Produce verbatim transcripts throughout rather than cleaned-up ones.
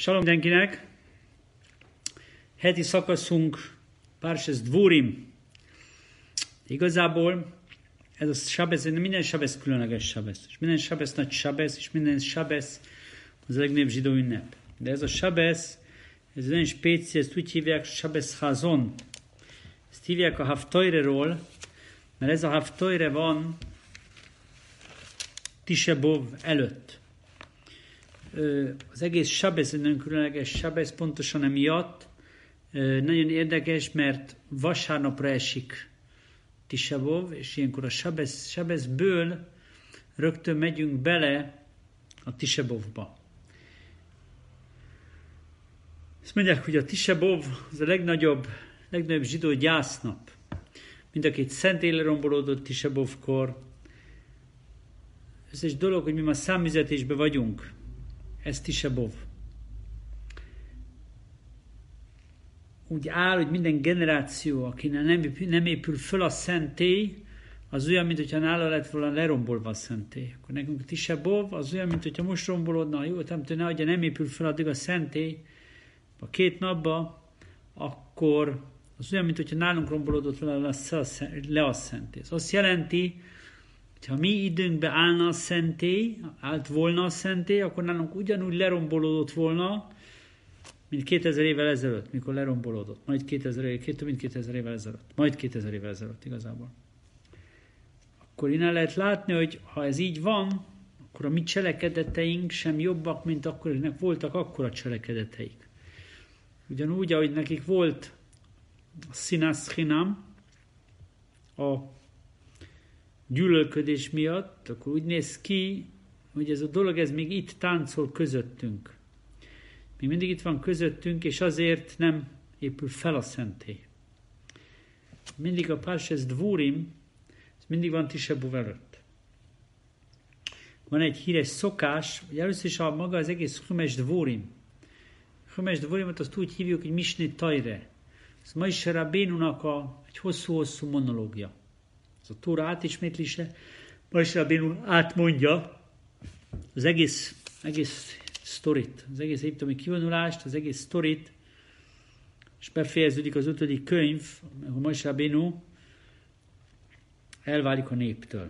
Salom mindenkinek! Heti szakaszunk Parshas Dvurim. Igazából ez a sabesz, minden sabesz különleges sabesz. És minden sabesz nagy sabesz, és minden sabesz az a legnagyobb zsidó ünnep. De ez a sabesz, ez olyan spéci, ezt úgy hívják sabesz Hazon. Ezt hívják a Haftoireról, mert ez a Haftoire van Tisha B'Av előtt. Az egész sabesz, egy nagyon különleges sabesz, pontosan emiatt. Nagyon érdekes, mert vasárnapra esik Tisha B'Av, és ilyenkor a sabesz, sabeszből rögtön megyünk bele a Tisha B'Avba. Azt mondják, hogy a Tisha B'Av az a legnagyobb, legnagyobb zsidó gyásznap. Mind a két szentély lerombolódott Tisha B'Avkor. Ez egy dolog, hogy mi ma számüzetésben vagyunk. Ez Tisha B'Av. Úgy áll, hogy minden generáció, akinek nem, nem épül föl a szentély, az olyan, mint hogyha nála lett volna lerombolva a szentély. Akkor nekünk a Tisha B'Av az olyan, mint hogyha most rombolódna, jó, nem tudom, hogy nem épül föl addig a szentély, a két napba, akkor az olyan, mint hogyha nálunk rombolódott volna le a szentély. Ez azt jelenti, hogy ha mi időnkbe állna a szentély, állt volna a szentély, akkor nálunk ugyanúgy lerombolódott volna, mint kétezer évvel ezelőtt, mikor lerombolódott. Majd kétezer évvel, több mint kétezer évvel ezelőtt. Majd kétezer évvel ezelőtt igazából. Akkor innen lehet látni, hogy ha ez így van, akkor a mi cselekedeteink sem jobbak, mint akkor, akiknek voltak akkora cselekedeteik. Ugyanúgy, ahogy nekik volt a Sinas Chinam, a gyűlölködés miatt, akkor úgy néz ki, hogy ez a dolog, ez még itt táncol közöttünk. Még mindig itt van közöttünk, és azért nem épül fel a szentély. Mindig a Parshas Dvurim, ez mindig van Tisha B'Av előtt. Van egy híres szokás, hogy először is a maga az egész Chumash Dvurim. Chumash Dvurimot azt úgy hívjuk, hogy Mishneh Torah. Ez Moshe Rabénunak a, egy hosszú-hosszú monológia. Ez a Tóra átismétlése, Moshe Rabénu átmondja az egész, egész sztorit, az egész egyiptomi kivonulást, az egész sztorit, és befejeződik az ötödik könyv, ahol Moshe Rabénu elválik a néptől.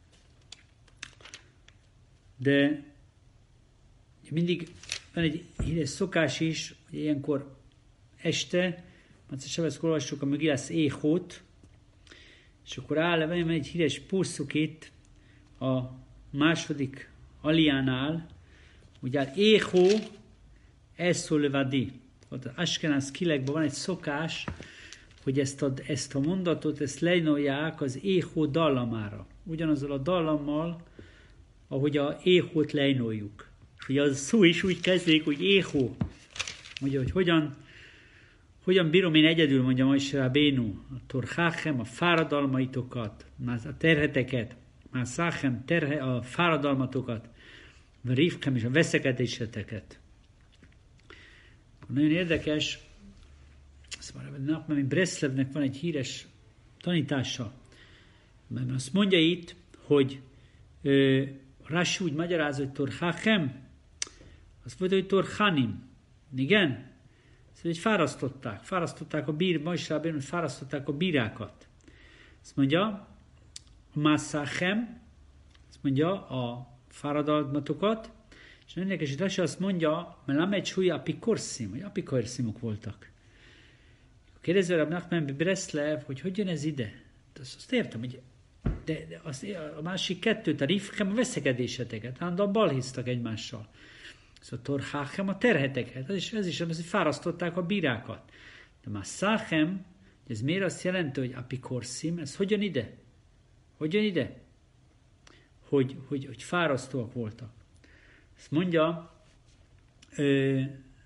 De mindig van egy híres szokás is, hogy ilyenkor este, mert sebeszkor olvassuk a Megillas Échót, és akkor áll, van egy híres puszuk itt a második aliánál, úgy áll Échó Eszó Levadi. Az Askenáz kilekben van egy szokás, hogy ezt a, ezt a mondatot, ezt lejnolják az Échó dallamára. Ugyanazzal a dallammal, ahogy a Échót lejnoljuk. Ugye az szó is úgy kezdődik, hogy Échó. Mondja, hogy hogyan, hogyan bírom én egyedül, mondja Moshe Rabénu, a torcháchem, a fáradalmaitokat, a terheteket, a száchem, terhe, a fáradalmatokat, a rivkem és a veszekedéseteket. Nagyon érdekes, mert Breslevnek van egy híres tanítása, mert azt mondja itt, hogy uh, Rashi úgy magyaráz, hogy torcháchem, azt mondja, hogy torchanim. Igen? Szóval, hogy fárasztották. Fárasztották a bír, Moshe Rabbeinu, hogy fárasztották a bírákat. Azt mondja, a masszáchem, azt mondja, a fáradalmatokat, és nagyon érdekes, hogy Rashi azt mondja, mert lamegy súly apikorszim, hogy apikorszimok voltak. Kérdező Rab Nachman Breslev, hogy hogy jön ez ide? Azt, azt értem, hogy de, de azt, a másik kettőt, a rifchem, a veszekedéseteket, állandóan balhisztak egymással. Szóval a torcháchem, a terheteket, ez is, ez is az, hogy fárasztották a bírákat. De már száchem, ez miért azt jelenti, hogy apikorszim, ez hogy jön ide? Hogy jön ide? Hogy, hogy, hogy fárasztóak voltak. Ezt mondja, ö,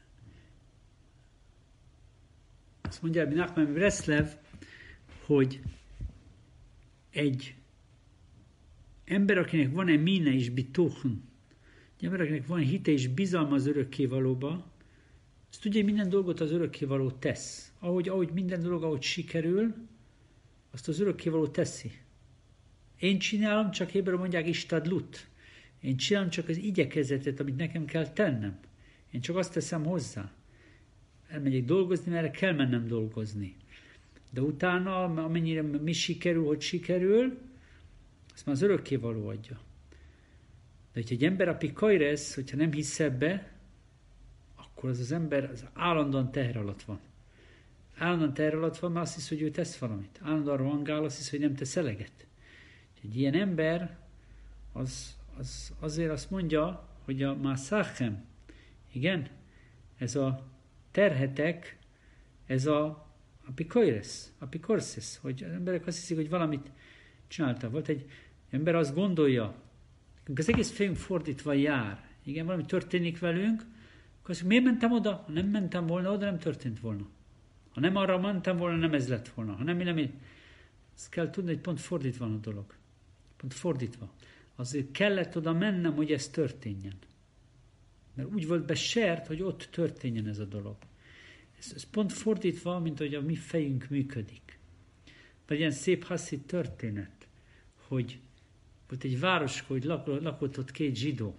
azt mondja Rabbi Nachman Breslev, hogy egy ember, akinek van-e mine és bituchn, egy ember, akinek van hite és bizalma az örökkévalóba, azt tudja, hogy minden dolgot az örökkévaló tesz. Ahogy, ahogy minden dolog, ahogy sikerül, azt az örökkévaló teszi. Én csinálom, csak Héberül mondják istadlut. Én csinálom csak az igyekezetet, amit nekem kell tennem. Én csak azt teszem hozzá. Elmegyek dolgozni, mert erre kell mennem dolgozni. De utána, amennyire mi sikerül, hogy sikerül, azt már az örökkévaló adja. De hogyha egy ember a pikajresz, hogyha nem hisz ebbe, akkor az az ember az állandóan teher alatt van. Állandóan teher alatt van, mert azt hisz, hogy ő tesz valamit. Állandóan rohangál, azt hisz, hogy nem tesz eleget. Egy ilyen ember az, az azért azt mondja, hogy a mászáchem, igen, ez a terhetek, ez a, a pikajresz, a pikorszesz, hogy az emberek azt hiszik, hogy valamit csináltak. Volt egy ember azt gondolja, az egész fejünk fordítva jár. Igen, valami történik velünk, akkor azt miért mentem oda? Ha nem mentem volna oda, nem történt volna. Ha nem arra mentem volna, nem ez lett volna. Ha nem, nem, nem. Ezt kell tudni, hogy pont fordítva van a dolog. Pont fordítva. Azért kellett oda mennem, hogy ez történjen. Mert úgy volt besert, hogy ott történjen ez a dolog. Ez, ez pont fordítva, mint hogy a mi fejünk működik. Vagy ilyen szép hasszid történet, hogy volt egy városka, hogy lakott, lakott ott két zsidó.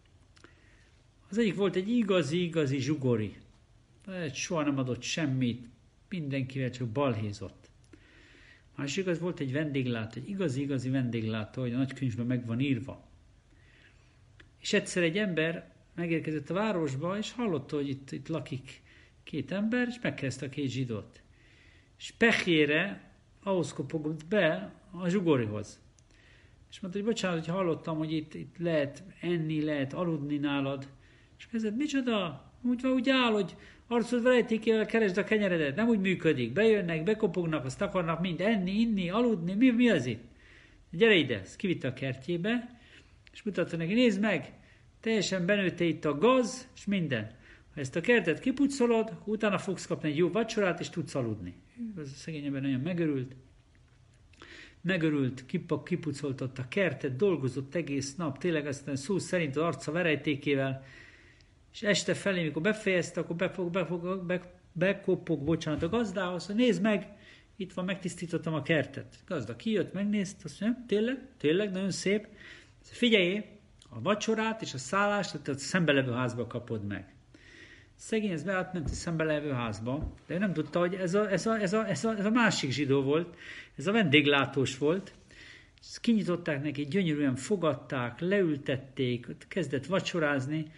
Az egyik volt egy igazi-igazi zsugori. Soha nem adott semmit, mindenkivel csak balhézott. Másik az volt egy vendéglátó, egy igazi-igazi vendéglátó, hogy a nagykönyvben meg van írva. És egyszer egy ember megérkezett a városba, és hallotta, hogy itt, itt lakik két ember, és megkezdte a két zsidót. És pehjére ahhoz kopogott be a zsugorihoz. És mondta, hogy bocsánat, hogy hallottam, hogy itt, itt lehet enni, lehet aludni nálad. És kezdett, micsoda? Úgy van, úgy áll, hogy arcod verejtékével keresd a kenyeredet. Nem úgy működik. Bejönnek, bekopognak, azt akarnak mind enni, inni, aludni. Mi, mi az itt? Gyere ide! Ezt kivitte a kertjébe, és mutatta neki, nézd meg! Teljesen benőtte itt a gaz, és minden. Ha ezt a kertet kipucolod, utána fogsz kapni egy jó vacsorát, és tudsz aludni. Az a szegény ember nagyon megörült. Megörült, kipak, kipucoltott a kertet, dolgozott egész nap, tényleg aztán szó szerint az arca verejtékével, és este felé, mikor befejezte, akkor befog, befog, be, bekopog, bocsánat, a gazdához, hogy nézd meg, itt van, megtisztítottam a kertet. A gazda kijött, megnézte, azt mondja, tényleg, tényleg, nagyon szép. Figyelj, a vacsorát és a szállást, tehát a szembelevő házba kapod meg. Szegény ez beátment a szembelevő házba, de ő nem tudta, hogy ez a, ez, a, ez, a, ez, a, ez a másik zsidó volt, ez a vendéglátós volt. Ezt kinyitották neki, gyönyörűen fogadták, leültették, kezdett vacsorázni,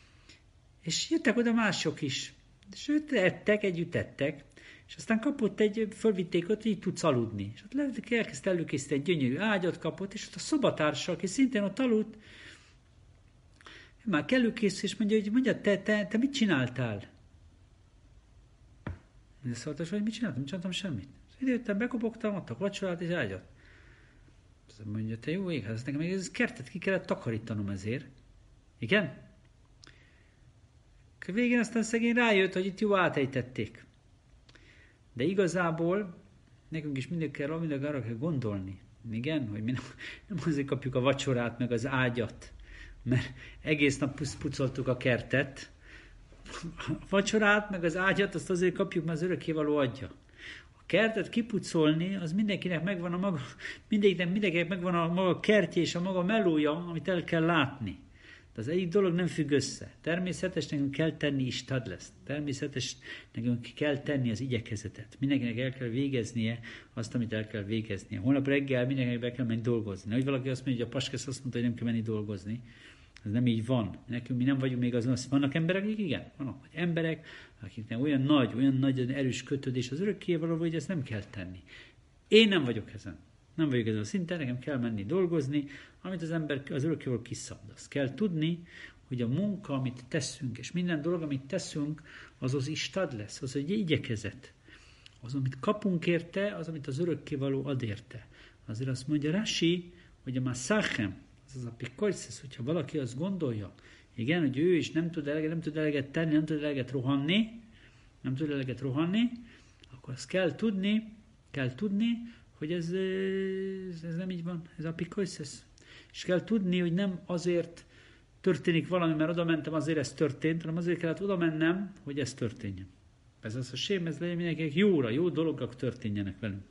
és jöttek oda mások is. És őt ettek, együtt ettek, és aztán kapott egy, fölvitték ott, hogy így tudsz aludni. És ott elkezdte előkészíteni egy gyönyörű ágyat kapott, és ott a szobatársa, aki szintén ott aludt, már kellőkész, és mondja, hogy mondja, te, te, te mit csináltál? Én szóltam, hogy mit csináltam? Nem csináltam semmit. Időttem, bekopogtam, adtak vacsorát és ágyat. Azt mondja, te jó ég, hát nekem még ez kertet ki kellett takarítanom ezért. Igen? A végén aztán szegény rájött, hogy itt jó átejtették. De igazából nekünk is mindig kell, mindig arra kell gondolni. Igen? Hogy mi nem, nem azért kapjuk a vacsorát, meg az ágyat, mert egész nap pucoltuk a kertet. A vacsorát, meg az ágyat, azt azért kapjuk, mert az örökkévaló adja. A kertet kipucolni, az mindenkinek megvan a maga, mindenkinek, mindenkinek megvan a maga kertje és a maga melója, amit el kell látni. De az egyik dolog nem függ össze. Természetes nekünk kell tenni istad lesz. Természetes nekünk kell tenni az igyekezetet. Mindenkinek el kell végeznie azt, amit el kell végeznie. Holnap reggel mindenkinek be kell menni dolgozni. Hogy valaki azt mondja, hogy a Paskesz azt mondta, hogy nem kell menni dolgozni. Ez nem így van. Nekünk mi nem vagyunk még azon. Vannak emberek, akik igen. Vannak emberek, akiknek olyan nagy, olyan nagy erős kötődés az örökkévaló, hogy ezt nem kell tenni. Én nem vagyok ezen. Nem vagyok ezen a szinten, nekem kell menni dolgozni, amit az ember az örökkévaló kiszabd. Azt kell tudni, hogy a munka, amit teszünk, és minden dolog, amit teszünk, az az istad lesz, az egy igyekezet. Az, amit kapunk érte, az, amit az örökkévaló ad érte. Azért azt mondja Rashi, hogy a maszáchem, az a pikajszesz, hogyha valaki azt gondolja, igen, hogy ő is nem tud eleget, nem tud eleget tenni, nem tud eleget rohanni, nem tud eleget rohanni, akkor azt kell tudni, kell tudni, hogy ez, ez, ez nem így van, ez a pikajszesz. És kell tudni, hogy nem azért történik valami, mert oda mentem, azért ez történt, hanem azért kellett oda mennem, hogy ez történjen. Ez az a sém, ez legyen mindenkinek jóra, jó dologok történjenek velünk.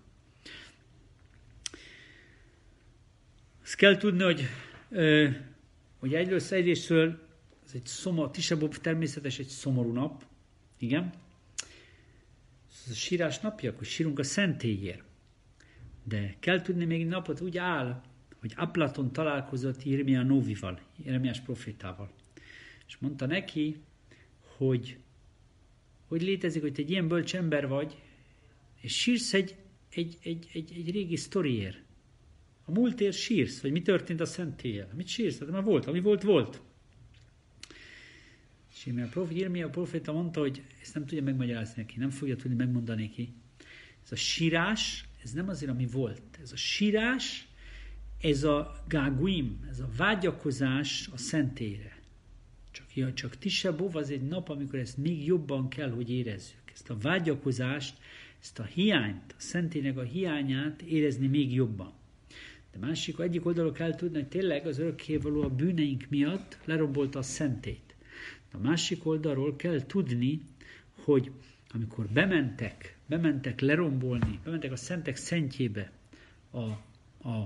Azt kell tudni, hogy, hogy egyrészt egyrésztől ez egy szomorú, Tisha B'Av természetes egy szomorú nap, igen. Ez a sírás napja, akkor sírunk a szentélyért. De kell tudni, még egy napot úgy áll, hogy Aplaton találkozott Jeremia Novival, Jeremiás profétával. És mondta neki, hogy hogy létezik, hogy te egy ilyen bölcs ember vagy, és sírsz egy, egy, egy, egy, egy régi sztoriért. A múltért sírsz, hogy mi történt a szentéllyel. Mit sírsz? Hát már volt, ami volt, volt. És Jeremia a proféta mondta, hogy ezt nem tudja megmagyarázni neki, nem fogja tudni megmondani neki. Ez a sírás, ez nem azért, ami volt. Ez a sírás, ez a gáguim, ez a vágyakozás a szentélyre. Csak, ja, csak Tisha B'Av az egy nap, amikor ezt még jobban kell, hogy érezzük. Ezt a vágyakozást, ezt a hiányt, a szentélynek a hiányát érezni még jobban. De másik, egyik oldalról kell tudni, hogy tényleg az örökkévaló a bűneink miatt lerombolta a szentélyt. A másik oldalról kell tudni, hogy amikor bementek, bementek lerombolni, bementek a szentek szentjébe a, a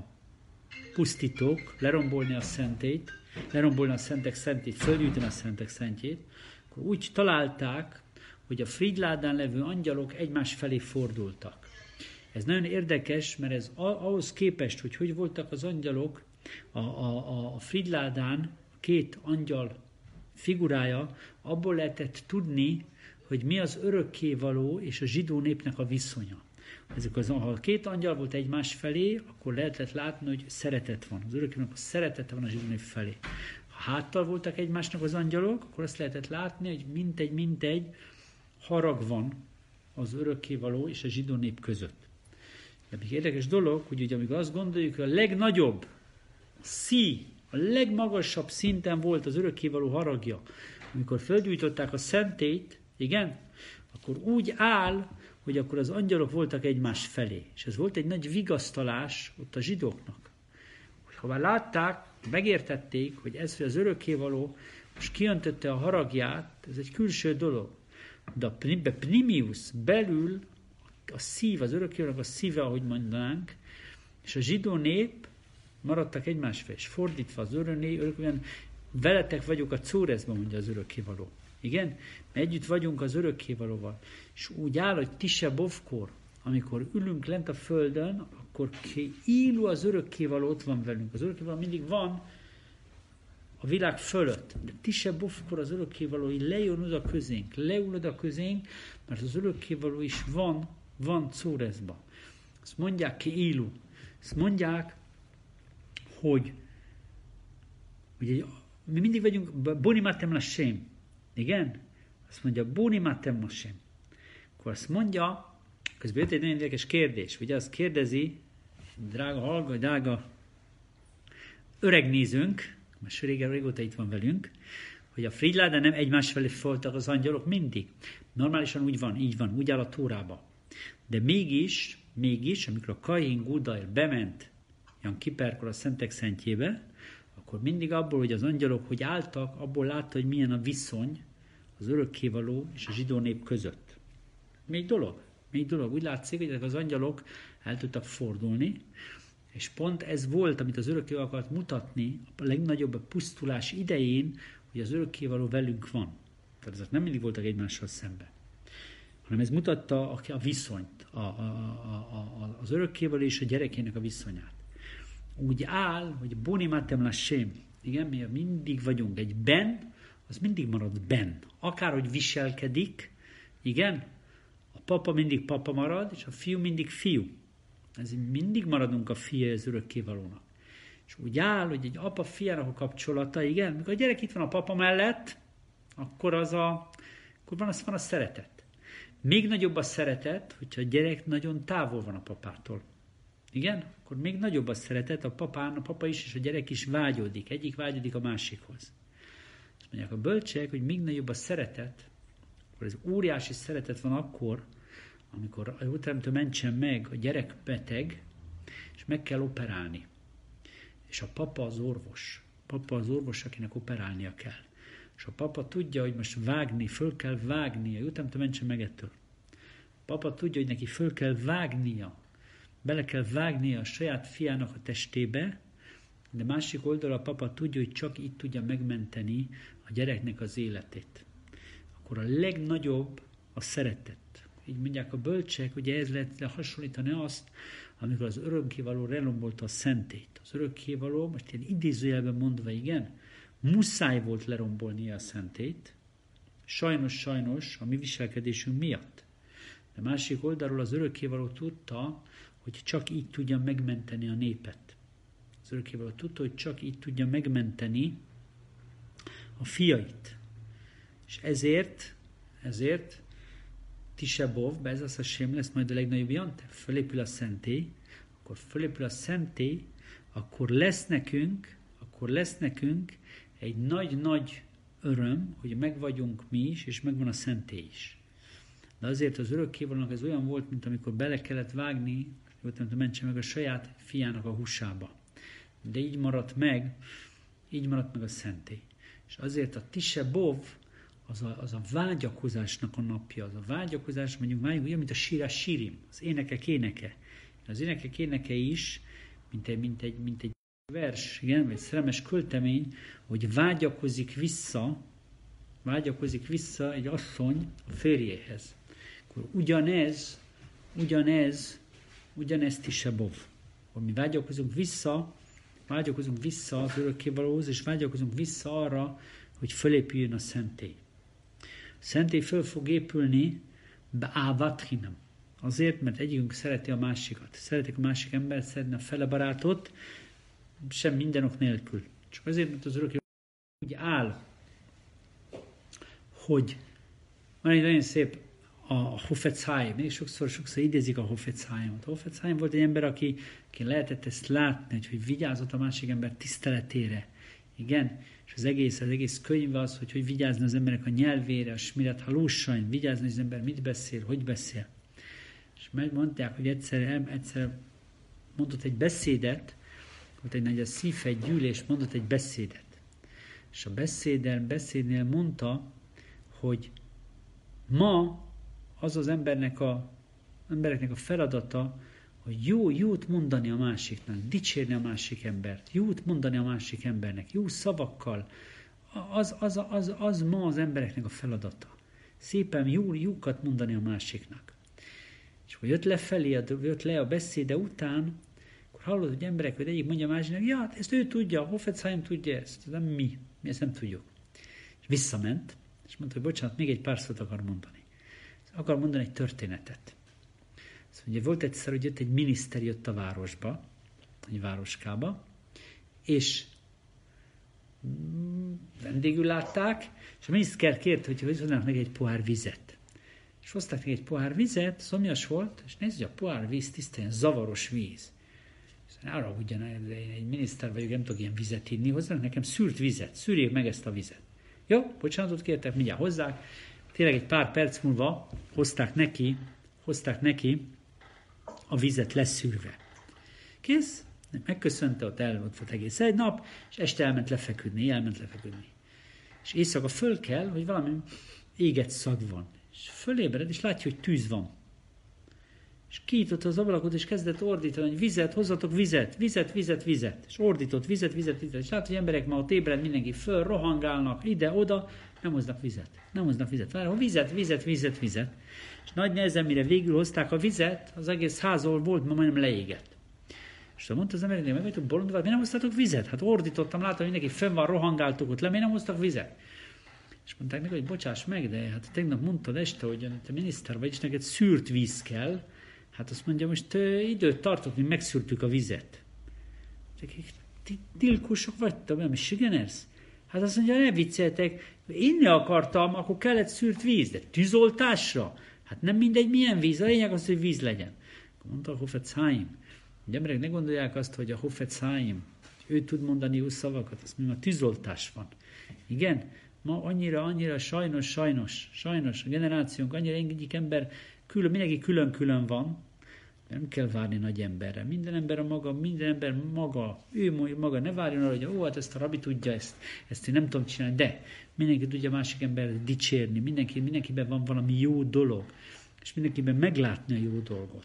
pusztítók, lerombolni a szentét, lerombolni a szentek szentét, fölgyűjteni a szentek szentjét, akkor úgy találták, hogy a Fridládán levő angyalok egymás felé fordultak. Ez nagyon érdekes, mert ez ahhoz képest, hogy hogy voltak az angyalok a, a, a Fridládán, a két angyal figurája, abból lehetett tudni, hogy mi az örökkévaló és a zsidó népnek a viszonya. Ezek az, ha a két angyal volt egymás felé, akkor lehetett látni, hogy szeretet van. Az örökkévalónak a szeretete van a zsidó nép felé. Ha háttal voltak egymásnak az angyalok, akkor azt lehetett látni, hogy mintegy, mintegy harag van az örökkévaló és a zsidó nép között. De még érdekes dolog, hogy ugye amikor azt gondoljuk, hogy a legnagyobb a szí, a legmagasabb szinten volt az örökkévaló haragja, amikor felgyújtották a szentét, igen, akkor úgy áll, hogy akkor az angyalok voltak egymás felé. És ez volt egy nagy vigasztalás ott a zsidóknak. Ha már látták, megértették, hogy ez, hogy az örökkévaló most kiöntötte a haragját, ez egy külső dolog. De a pnimius, belül a szív, az örökkévalónak a szíve, ahogy mondanánk, és a zsidó nép maradtak egymás felé, és fordítva az örökkévaló, veletek vagyok a Córeszben, mondja az örökkévaló. Igen? Mi együtt vagyunk az örökkévalóval. És úgy áll, hogy Tisha B'Avkor, amikor ülünk lent a földön, akkor élő az örökkévaló ott van velünk. Az örökkévaló mindig van a világ fölött. De Tisha B'Avkor az örökkévaló lejön oda közénk, leül oda közénk, mert az örökkévaló is van, van Córeszba. Azt mondják ki élő. Azt mondják, hogy ugye, mi mindig vagyunk Boni Matem Lashem. Igen? Azt mondja, Boni Matem Lashem. Akkor azt mondja, közben jött egy nagyon érdekes kérdés. Ugye azt kérdezi, drága hallgató, drága öreg nézőnk, most régen régóta itt van velünk, hogy a Fridládán nem egymás felé fordultak az angyalok mindig. Normálisan úgy van, így van, úgy áll a Tórába. De mégis, mégis, amikor a Kain Gudail bement Jan Kiperkor a szentek szentjébe, akkor mindig abból, hogy az angyalok hogy álltak, abból látta, hogy milyen a viszony az örökkévaló és a zsidó nép között. Még dolog, még dolog. Úgy látszik, hogy ezek az angyalok el tudtak fordulni, és pont ez volt, amit az örökkévaló akart mutatni a legnagyobb pusztulás idején, hogy az örökkévaló velünk van. Tehát ezek nem mindig voltak egymással szemben. Hanem ez mutatta a viszonyt, a, a, a, a, az örökkévaló és a gyerekének a viszonyát. Úgy áll, hogy Boni Matem Lashem, igen, mi mindig vagyunk egy ben, az mindig marad ben. Akárhogy viselkedik, igen, a papa mindig papa marad, és a fiú mindig fiú. Ez mindig maradunk a fia az örökkévalónak. És úgy áll, hogy egy apa fiának a kapcsolata, igen, mikor a gyerek itt van a papa mellett, akkor az a, akkor van, az van a szeretet. Még nagyobb a szeretet, hogyha a gyerek nagyon távol van a papától. Igen? Akkor még nagyobb a szeretet, a papán, a papa is és a gyerek is vágyódik. Egyik vágyódik a másikhoz. Azt mondják a bölcsek, hogy még nagyobb a szeretet, akkor ez óriási szeretet van akkor, amikor a Jóteremtő mentsen meg, a gyerek beteg, és meg kell operálni. És a papa az orvos. A papa az orvos, akinek operálnia kell. És a papa tudja, hogy most vágni, föl kell vágnia. Jóteremtő mentsen meg ettől. A papa tudja, hogy neki föl kell vágnia. Bele kell vágnia a saját fiának a testébe, De másik oldalon a papa tudja, hogy csak így tudja megmenteni a gyereknek az életét. Akkor a legnagyobb a szeretet. Így mondják a bölcsek, hogy ez lehet hasonlítani azt, amikor az örökkévaló lerombolta a szentélyt. Az örökkévaló, most ilyen idézőjelben mondva, igen, muszáj volt lerombolnia a szentélyt, sajnos, sajnos a mi viselkedésünk miatt. De másik oldalról az örökkévaló tudta, hogy csak így tudja megmenteni a népet. Az örökkévaló tudta, hogy csak így tudja megmenteni a fiait. És ezért, ezért Tisebov, ez az a sém lesz majd a legnagyobb jante, fölépül a szentély, akkor fölépül a szentély, akkor lesz nekünk, akkor lesz nekünk egy nagy-nagy öröm, hogy megvagyunk mi is, és megvan a szentély is. De azért az örökkévalónak ez olyan volt, mint amikor bele kellett vágni, hogy mentse meg a saját fiának a húsába. De így maradt meg, így maradt meg a szentély. És azért a Tisebov, az a, az a vágyakozásnak a napja, az a vágyakozás, mondjuk vágyunk, olyan, mint a sírás sírim, az énekek éneke. Az énekek éneke is, mint egy, mint egy, mint egy vers, igen, vagy szerelmes költemény, hogy vágyakozik vissza, vágyakozik vissza egy asszony a férjéhez. Akkor ugyanez, ugyanez, ugyanez Tisebov. Hogy mi vágyakozunk vissza, vágyakozunk vissza az örökkévalóhoz, és vágyakozunk vissza arra, hogy fölépüljön a szentély. A szentély föl fog épülni beávatrinam. Azért, mert egyikünk szereti a másikat. Szeretik a másik embert, szeretne a fele barátot, sem minden ok nélkül. Csak azért, mert az örökkévaló úgy áll, hogy van egy nagyon szép a Hafetz Haim, még sokszor, sokszor idézik a Hafetz Haimot. A Hafetz Haim volt egy ember, aki, aki lehetett ezt látni, hogy, hogy vigyázott a másik ember tiszteletére. Igen? És az egész, az egész könyv az, hogy hogy vigyázni az emberek a nyelvére, a smirat halúsain, vigyázni, hogy az ember mit beszél, hogy beszél. És megmondták, hogy egyszer, egyszer mondott egy beszédet, volt egy nagy a szív, egy gyűlés, mondott egy beszédet. És a beszéden, beszédnél mondta, hogy ma az az embernek a, embereknek a feladata, hogy jó, jót mondani a másiknak, dicsérni a másik embert, jót mondani a másik embernek, jó szavakkal. Az, az, az, az ma az embereknek a feladata. Szépen jó, jókat mondani a másiknak. És hogy jött lefelé, jött le a beszéde után, akkor hallod, hogy emberek, hogy egyik mondja a másiknak, ja, hát ezt ő tudja, a Hafetz Haim tudja ezt, nem mi, mi ezt nem tudjuk. És visszament, és mondta, hogy bocsánat, még egy pár szót akar mondani. Akar mondani egy történetet. Szóval ugye volt egyszer, hogy jött egy miniszter jött a városba, egy városkába, és vendégül látták, és a miniszter kért, hogy hozzanak meg egy pohár vizet. És hozták meg egy pohár vizet, szomjas volt, és nézd, hogy a pohár víz tiszta, ilyen zavaros víz. És arra ugyan, én egy miniszter vagyok, nem tudok ilyen vizet inni, hozzanak nekem szűrt vizet, szűrjék meg ezt a vizet. Jó, bocsánatot kértek, mindjárt hozzák. Tényleg egy pár perc múlva hozták neki, hozták neki a vizet leszűrve. Kész? Megköszönte, ott el ott volt egész egy nap, és este elment lefeküdni, elment lefeküdni. És éjszaka föl kell, hogy valami éget szag van. És fölébred, és látja, hogy tűz van. És kinyitotta az ablakot, és kezdett ordítani, hogy vizet, hozzatok vizet, vizet, vizet, vizet. És ordított vizet, vizet, vizet. És látja, hogy emberek ma ott ébred, mindenki föl, rohangálnak ide-oda, nem hoznak vizet. Nem hoznak vizet. Várj, vizet, vizet, vizet, vizet. És nagy nehezen, mire végül hozták a vizet, az egész házol volt, ma majdnem leégett. És mondta az embereknek, meg vagytok bolondok, mi nem hoztatok vizet? Hát ordítottam, láttam, hogy mindenki fenn van, rohangáltok ott le, mi nem hoztak vizet? És mondták neki, hogy bocsáss meg, de hát tegnap mondtad este, hogy te miniszter vagy, és neked szűrt víz kell. Hát azt mondja, most uh, időt tartok, mi megszűrtük a vizet. Ti tilkusok vagytok, nem is sigenersz? Hát azt mondja, ne vicceltek, inni akartam, akkor kellett szűrt víz, de tűzoltásra? Hát nem mindegy, milyen víz, a lényeg az, hogy víz legyen. Akkor mondta a Hafetz Haim. Hogy emberek ne gondolják azt, hogy a Hafetz Haim, ő tud mondani jó szavakat, azt mondja, a tűzoltás van. Igen, ma annyira, annyira sajnos, sajnos, sajnos a generációnk, annyira egyik ember, külön, mindenki külön-külön van, nem kell várni nagy emberre. Minden ember a maga, minden ember maga, ő maga, ne várjon arra, hogy ó, hát ezt a rabi tudja, ezt, ezt én nem tudom csinálni, de mindenki tudja másik embert dicsérni, mindenki, mindenkiben van valami jó dolog, és mindenkiben meglátni a jó dolgot.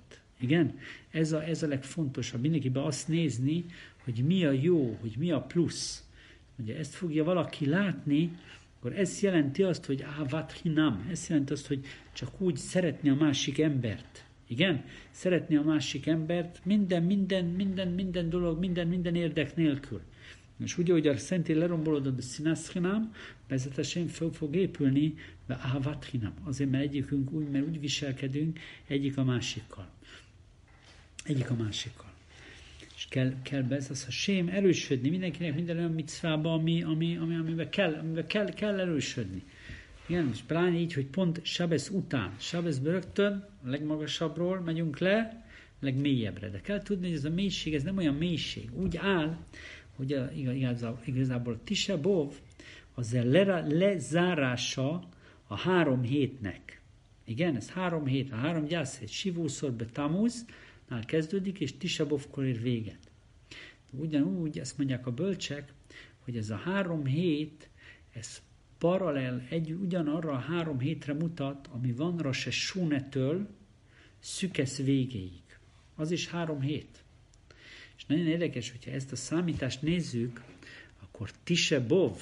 Igen? Ez a, ez a legfontosabb. Mindenkiben azt nézni, hogy mi a jó, hogy mi a plusz. Ugye ezt fogja valaki látni, akkor ez jelenti azt, hogy ávat hinam. Ez jelenti azt, hogy csak úgy szeretni a másik embert. Igen? Szeretni a másik embert minden, minden, minden, minden dolog, minden, minden érdek nélkül. És úgy, hogy a Szentély lerombolódott a színász hinam, vezetesen föl fog épülni be ávat hinam. Azért, mert egyikünk úgy, mert úgy viselkedünk egyik a másikkal. Egyik a másikkal. És kell, kell be ez az a sém erősödni mindenkinek minden olyan micvába, ami, ami, ami, amiben, kell, amiben kell, kell erősödni. Igen, és pláne így, hogy pont Sábesz után, Sábeszből rögtön a legmagasabbról megyünk le, legmélyebbre. De kell tudni, hogy ez a mélység, ez nem olyan mélység. Úgy áll, hogy a, igazából, igazából a Tisha B'Av az a le, lezárása a három hétnek. Igen, ez három hét, a három gyászhét, Sivúszor be Tamuznál kezdődik, és Tisha B'Avkor ér véget. Ugyanúgy, ezt mondják a bölcsek, hogy ez a három hét, ez paralel, egy, ugyanarra a három hétre mutat, ami van Rosh Hashanah-től Szükesz végéig. Az is három hét. És nagyon érdekes, hogyha ezt a számítást nézzük, akkor Tisha B'Av,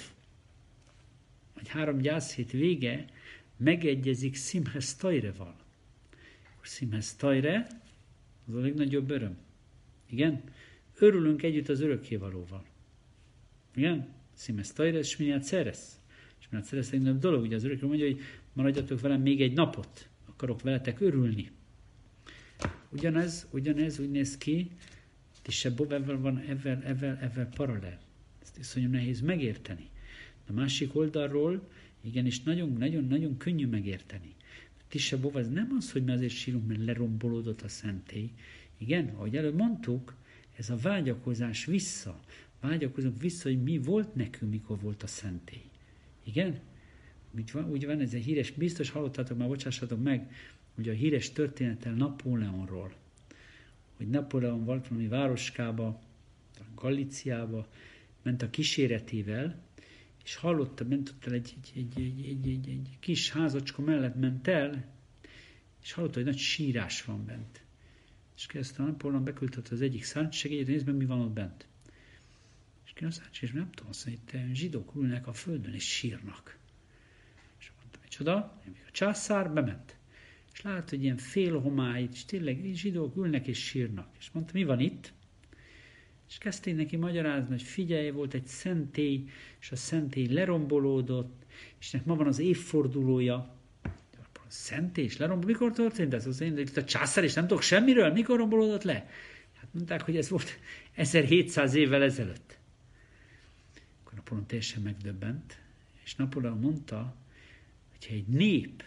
vagy három gyászhét vége, megegyezik Simchas Tojreval. Akkor Simchas Tojre az a legnagyobb öröm. Igen? Örülünk együtt az örökkévalóval. Igen? Simchas Tojre, Shmini Atzeres. Shmini Atzeres a legnagyobb dolog. Ugye az örökkévaló mondja, hogy maradjatok velem még egy napot. Akarok veletek örülni. Ugyanez, ugyanez úgy néz ki, Tisha B'Av ezzel van, ezzel, ezzel, ezzel paralel. Ezt iszonyú nehéz megérteni. A másik oldalról, igenis nagyon-nagyon-nagyon könnyű megérteni. Tisha B'Av az nem az, hogy mi azért sírunk, mert lerombolódott a szentély. Igen, ahogy előbb mondtuk, ez a vágyakozás vissza. Vágyakozunk vissza, hogy mi volt nekünk, mikor volt a szentély. Igen? Úgy van, úgy van, ez egy híres, biztos hallottátok már, bocsássatok meg, ugye a híres történetel Napóleonról. Hogy Napóleon volt valami városkába, Galíciába, ment a kíséretével, és hallotta, ment ott el egy, egy, egy, egy, egy, egy, egy kis házacska mellett ment el, és hallotta, hogy nagy sírás van bent. És kezdte a Napóleon, beküldött az egyik szárnysegélyét, nézd meg, mi van ott bent. És kérdezte, a szárnysegély, nem tudom, azt mondja, hogy zsidók ülnek a földön, és sírnak. És mondtam, hogy csoda, a császár bement. És lát, hogy ilyen félhomály, és tényleg zsidók ülnek és sírnak. És mondta, mi van itt? És kezdték neki magyarázni, hogy figyelj, volt egy szentély, és a szentély lerombolódott, és nek ma van az évfordulója. A szentély is lerombolódott. Mikor történt ez? Az én, itt a császár, és nem tudok semmiről. Mikor rombolódott le? Hát mondták, hogy ez volt ezerhétszáz évvel ezelőtt. Akkor Napóleon teljesen megdöbbent, és Napóleon mondta, hogyha egy nép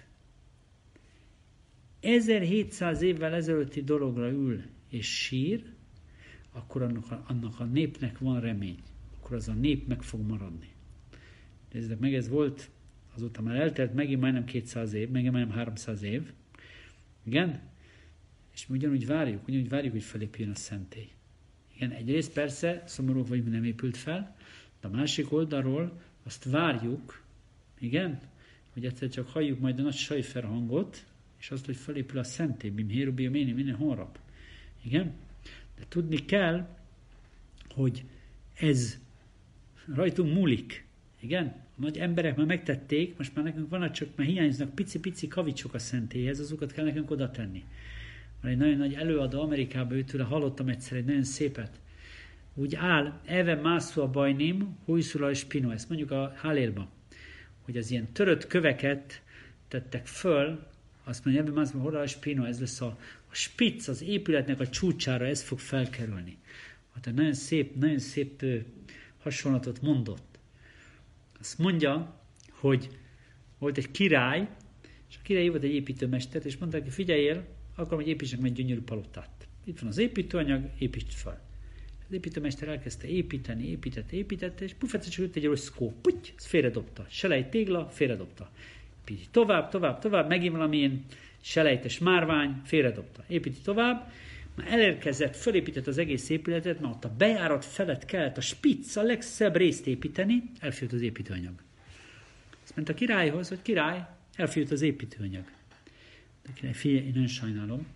ezerhétszáz évvel ezelőtti dologra ül és sír, akkor annak a, annak a népnek van remény. Akkor az a nép meg fog maradni. Nézzük meg, ez volt, azóta már eltelt megint majdnem kétszáz év, megint majdnem háromszáz év. Igen? És mi ugyanúgy várjuk, ugyanúgy várjuk, hogy felépüljön a szentély. Igen, egyrészt persze szomorúak vagyunk, hogy nem épült fel, de a másik oldalról azt várjuk, igen, hogy egyszer csak halljuk majd a nagy sajfer hangot, és azt, hogy felépül a szentély, bim hérubi, méni, minél honrab. Igen? De tudni kell, hogy ez rajtunk múlik. Igen? A nagy emberek már megtették, most már nekünk van, csak már hiányoznak pici-pici kavicsok a szentélyhez, azokat kell nekünk oda tenni. Van egy nagyon nagy előadó Amerikában, őtőle hallottam egyszer egy nagyon szépet. Úgy áll, Eve mászó a bajnim, hújszula és pino, ezt mondjuk a Hálélba, hogy az ilyen törött köveket tettek föl, azt mondja, ebben mászó, hol a spino, ez lesz a, a spitz, az épületnek a csúcsára, ez fog felkerülni. Hát egy nagyon szép, nagyon szép ö, hasonlatot mondott. Azt mondja, hogy volt egy király, és a király volt egy építőmester, és mondta, hogy figyeljél, akarom, hogy építsek meg egy gyönyörű palotát. Itt van az építőanyag, építsd fel. Az építőmester elkezdte építeni, építette, építette, és puf, egyszer jött egy rossz szkó, puty, ezt félredobta. Selej tégla, félredobta. Építi tovább, tovább, tovább, megint valamilyen selejtes márvány, félredobta. Építi tovább, már elérkezett, fölépített az egész épületet, mert ott a bejárat felett kellett a spitz, a legszebb részt építeni, elfűlt az építőanyag. Azt ment a királyhoz, hogy király, elfűlt az építőanyag. De király, figyelj, én nagyon sajnálom,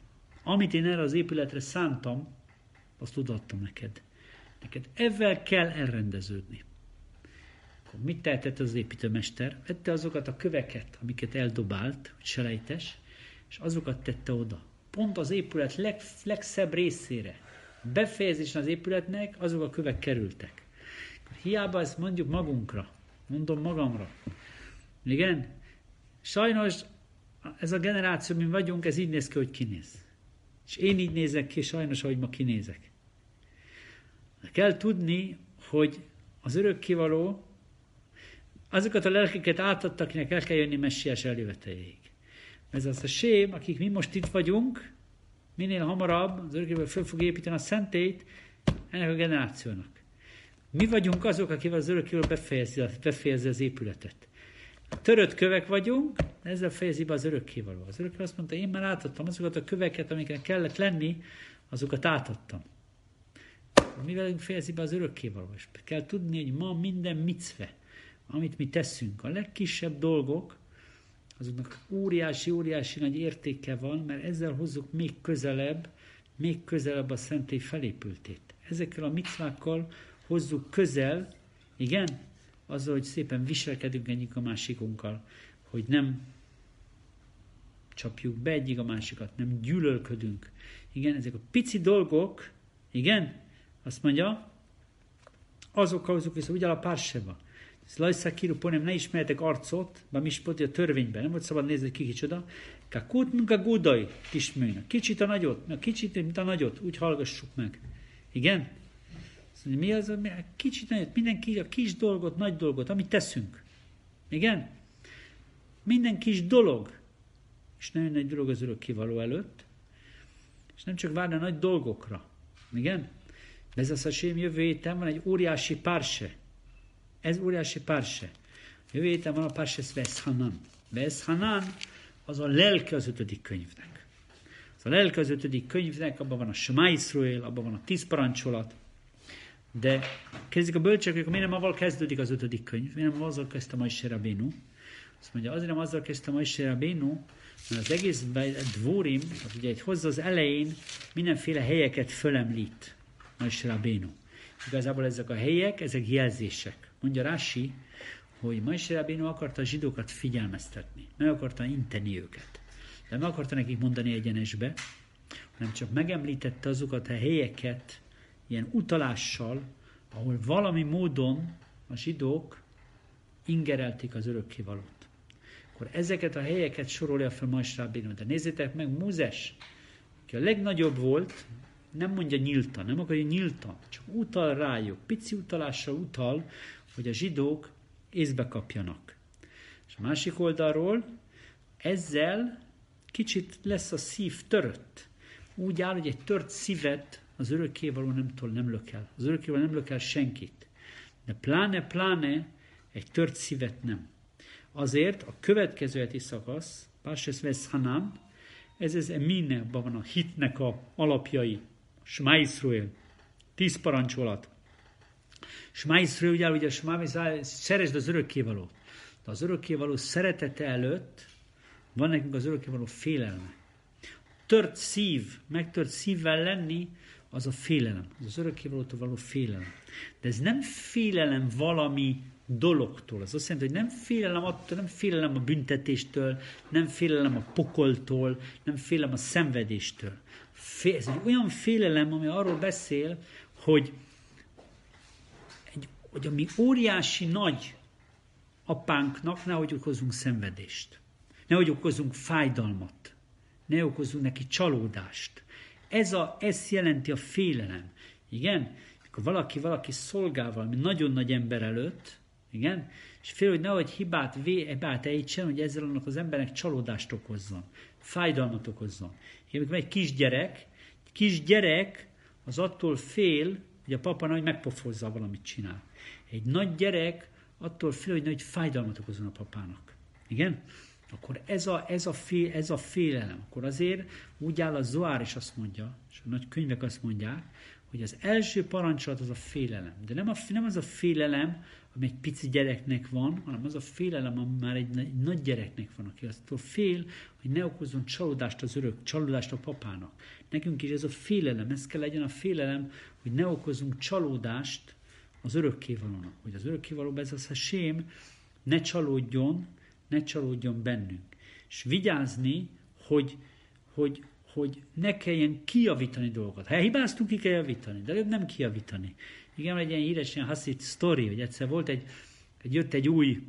amit én erre az épületre szántam, azt odaadtam neked. Neked ezzel kell elrendeződni. Akkor mit tehetett az építőmester? Vette azokat a köveket, amiket eldobált, hogy selejtes, és azokat tette oda. Pont az épület leg, legszebb részére. Befejezésen az épületnek azok a kövek kerültek. Hiába ezt mondjuk magunkra. Mondom magamra. Igen? Sajnos ez a generáció, mi vagyunk, ez így néz ki, hogy kinéz. És én így nézek ki, sajnos, ahogy ma kinézek. Kell tudni, hogy az örökkévaló azokat a lelkeket átadta, akinek el kell jönni messiás eljöveteléig. Ez az a sém, akik mi most itt vagyunk, minél hamarabb az örökkévaló föl fog építeni a szentélyt ennek a generációnak. Mi vagyunk azok, akivel az örökkévaló befejezi, befejezi az épületet. Törött kövek vagyunk, ezzel fejezi be az örökkévaló. Az örökkévaló azt mondta, én már átadtam azokat a köveket, amiknek kellett lenni, azokat átadtam. Mi velünk fejezi be az örökkévaló. És kell tudni, hogy ma minden micve, amit mi teszünk, a legkisebb dolgok, azoknak óriási, óriási nagy értéke van, mert ezzel hozzuk még közelebb, még közelebb a szentély felépültét. Ezekkel a micvákkal hozzuk közel, igen, azzal, hogy szépen viselkedünk egyik a másikunkkal, hogy nem csapjuk be egyik a másikat, nem gyűlölködünk. Igen, ezek a pici dolgok, igen, azt mondja, azok hozzuk vissza, ugye a párseba. Lajszák kiruponem, ne ismerjetek arcot, bár mi is a törvényben, nem volt szabad nézni, ki kicsoda. Kakutnka gudaj, kismőnök. Kicsit a nagyot, na kicsit, mint a nagyot, úgy hallgassuk meg. Igen? Mondja, mi az, a kicsit nagyot, mindenki a kis dolgot, nagy dolgot, amit teszünk. Igen? Minden kis dolog, és nagyon nagy dolog az örökkévaló előtt, és nem csak várna nagy dolgokra. Igen? De ez az a sém jövő héten van egy óriási párse. Ez óriási párse. Jövő héten van a párse Vesz Hanan. Vesz Hanan az a lelke az ötödik könyvnek. Az a lelke az ötödik könyvnek, abban van a Shema Yisrael, abban van a tíz parancsolat. De kezdik a bölcsek, hogy miért nem avval kezdődik az ötödik könyv? Miért nem azzal kezdte Moshe Rabbeinu? Azt mondja, azért nem azzal kezdte Moshe Rabbeinu, mert az egész Dvorim, az ugye egy hozza az elején mindenféle helyeket fölemlít Moshe Rabbeinu. Igazából ezek a helyek, ezek jelzések. Mondja Rási, hogy Moshe Rabbeinu akarta a zsidókat figyelmeztetni. Meg akarta inteni őket. De meg akarta nekik mondani egyenesbe, hanem csak megemlítette azokat a helyeket ilyen utalással, ahol valami módon a zsidók ingerelték az örökkévalót. Akkor ezeket a helyeket sorolja fel Moshe Rabbeinu. De nézzétek meg, Mózes, aki a legnagyobb volt, nem mondja nyíltan, nem akarja nyíltan, csak utal rájuk, pici utalással utal, hogy a zsidók észbe kapjanak. És a másik oldalról ezzel kicsit lesz a szív törött. Úgy áll, hogy egy tört szívet az örökkévaló nem tol, nem lök el. Az örökkévaló nem lök el senkit. De pláne, pláne egy tört szívet nem. Azért a következő heti szakasz, Párses Vesz Hanan, ez az emine, abban van a hitnek a alapjai. Shema Yisrael, tíz parancsolat. Shema Yisrael, ugye, ugye Shema Yisrael, szeresd az örökkévalót. De az örökkévaló szeretete előtt van nekünk az örökkévaló félelme. Tört szív, megtört szívvel lenni, az a félelem. Az az örökkévalótól való félelem. De ez nem félelem valami dologtól. Az azt jelenti, hogy nem félelem attól, nem félelem a büntetéstől, nem félelem a pokoltól, nem félelem a szenvedéstől. Ez egy olyan félelem, ami arról beszél, hogy, egy, hogy a mi óriási nagy apánknak nehogy okozunk szenvedést. Nehogy okozunk fájdalmat. Ne okozunk neki csalódást. Ez, a, ez jelenti a félelem. Igen? Akkor valaki, valaki szolgál valami nagyon nagy ember előtt, igen? És fél, hogy nehogy hibát, hibát ejtsen, hogy ezzel annak az embernek csalódást okozzon. Fájdalmat okozzon. Igen, amikor egy kisgyerek, egy kisgyerek az attól fél, hogy a papa nagy megpofozza, valamit csinál. Egy nagy gyerek attól fél, hogy nagy fájdalmat okozzon a papának. Igen? Akkor ez a, ez, a fél, ez a félelem. Akkor azért úgy áll a Zohár is azt mondja, és a nagy könyvek azt mondják, hogy az első parancsolat az a félelem. De nem, a, nem az a félelem, ami egy pici gyereknek van, hanem az a félelem, ami már egy, egy nagy gyereknek van, aki attól fél, hogy ne okozzon csalódást az örök, csalódást a papának. Nekünk is ez a félelem, ez kell legyen a félelem, hogy ne okozzunk csalódást az örökkévalónak. Hogy az örökkévalóban ez az a sém, ne csalódjon, ne csalódjon bennünk. És vigyázni, hogy, hogy, hogy ne kelljen kijavítani dolgokat. Ha hibáztunk, ki kell javítani, de előbb nem kijavítani. Igen, egy ilyen híres ilyen haszid sztori, hogy egyszer volt egy, egy, jött egy új,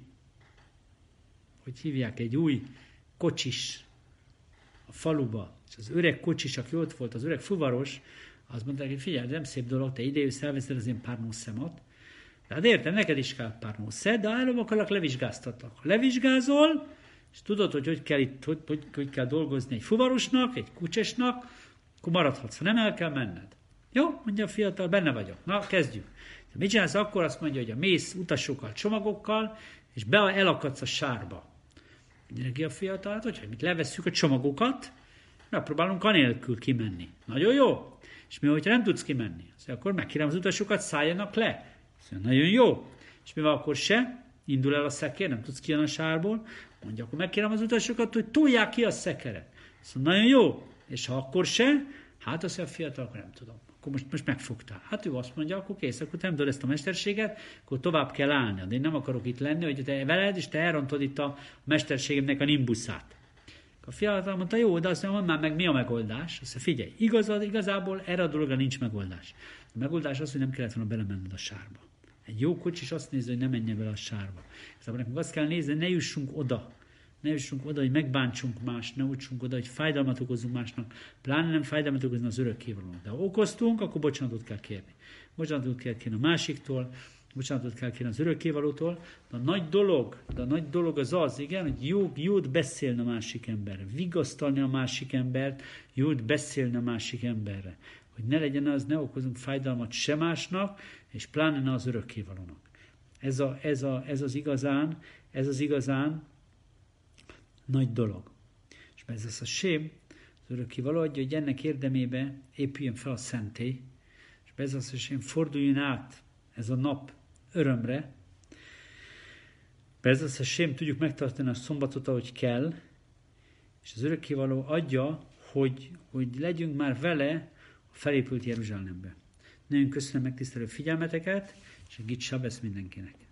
hogy hívják, egy új kocsis a faluba, és az öreg kocsis, aki ott volt, az öreg fuvaros, azt mondta, hogy figyelj, nem szép dolog, te idejössz, elveszed az én pár nószemat. De hát értem, neked is kell pár nószed, de előbb akarlak levizsgáztatlak. Ha levizsgázol, és tudod, hogy hogy kell, itt, hogy, hogy, hogy kell dolgozni egy fuvarosnak, egy kucsesnak, akkor maradhatsz, ha nem el kell menned. Jó, mondja a fiatal, benne vagyok. Na, kezdjük. De mit csinálsz akkor? Azt mondja, hogy a mész utasokkal, csomagokkal, és be elakadsz a sárba. Mondja neki a fiatal, hát, hogy mit levesszük a csomagokat, megpróbálunk anélkül kimenni. Nagyon jó. És mi, hogyha nem tudsz kimenni? Azt akkor megkérem az utasokat, szálljanak le. Azt mondja, nagyon jó. És mi van akkor se? Indul el a szekér, nem tudsz kijönni a sárból. Mondja, akkor megkérem az utasokat, hogy tolják ki a szekeret. Azt mondja, nagyon jó. És ha akkor se, hát azt mondja a fiatal, akkor nem tudom. Akkor most, most megfogtál. Hát ő azt mondja, akkor kész, akkor te nem tudod ezt a mesterséget, akkor tovább kell állni. De én nem akarok itt lenni, hogy te veled, és te elrontod itt a mesterségemnek a nimbuszát. A fiatal mondta, jó, de azt mondja, már meg mi a megoldás? Azt mondja, figyelj, igazad, igazából erre a dologra nincs megoldás. A megoldás az, hogy nem kellett volna belemenned a sárba. Egy jó kocsis azt nézi, hogy ne menjen bele a sárba. Szóval nekünk azt kell nézni, hogy ne jussunk oda. Ne jussunk oda, hogy megbántsunk mást, ne jussunk oda, hogy fájdalmat okozzunk másnak, pláne nem fájdalmat okozni az örökkévalónak. De ha okoztunk, akkor bocsánatot kell kérni. Bocsánatot kell kérni a másiktól, bocsánatot kell kérni az örökkévalótól. De a nagy dolog, de a nagy dolog az az, igen, hogy jó, jót beszélni a másik emberre, vigasztalni a másik embert, jót beszélni a másik emberre. Hogy ne legyen az, ne okozunk fájdalmat se másnak, és pláne ne az örökkévalónak. Ez, a, ez, a, ez az igazán, ez az igazán nagy dolog. És ez az a sém, az örökkévaló adja, hogy ennek érdemébe épüljön fel a szentély, és ez az a sém, forduljon át ez a nap örömre, ez az a sém, tudjuk megtartani a szombatot, ahogy kell, és az örökkévaló adja, hogy, hogy legyünk már vele a felépült Jeruzsálembe. Nagyon köszönöm megtisztelő figyelmeteket, és egy Git Sabesz mindenkinek.